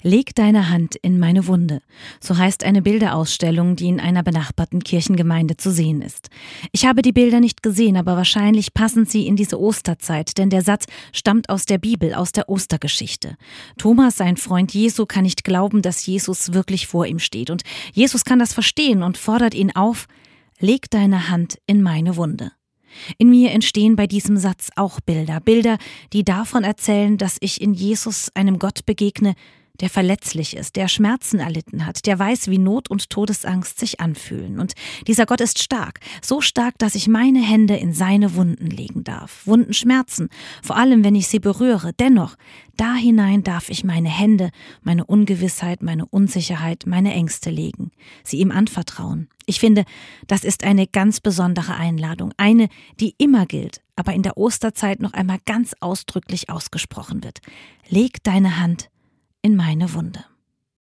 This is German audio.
Leg deine Hand in meine Wunde. So heißt eine Bilderausstellung, die in einer benachbarten Kirchengemeinde zu sehen ist. Ich habe die Bilder nicht gesehen, aber wahrscheinlich passen sie in diese Osterzeit, denn der Satz stammt aus der Bibel, aus der Ostergeschichte. Thomas, ein Freund Jesu, kann nicht glauben, dass Jesus wirklich vor ihm steht. Und Jesus kann das verstehen und fordert ihn auf: Leg deine Hand in meine Wunde. In mir entstehen bei diesem Satz auch Bilder, die davon erzählen, dass ich in Jesus einem Gott begegne, der verletzlich ist, der Schmerzen erlitten hat, der weiß, wie Not und Todesangst sich anfühlen. Und dieser Gott ist stark, so stark, dass ich meine Hände in seine Wunden legen darf. Wunden schmerzen, vor allem wenn ich sie berühre. Dennoch, da hinein darf ich meine Hände, meine Ungewissheit, meine Unsicherheit, meine Ängste legen, sie ihm anvertrauen. Ich finde, das ist eine ganz besondere Einladung, eine, die immer gilt, aber in der Osterzeit noch einmal ganz ausdrücklich ausgesprochen wird. Leg deine Hand in meine Wunde.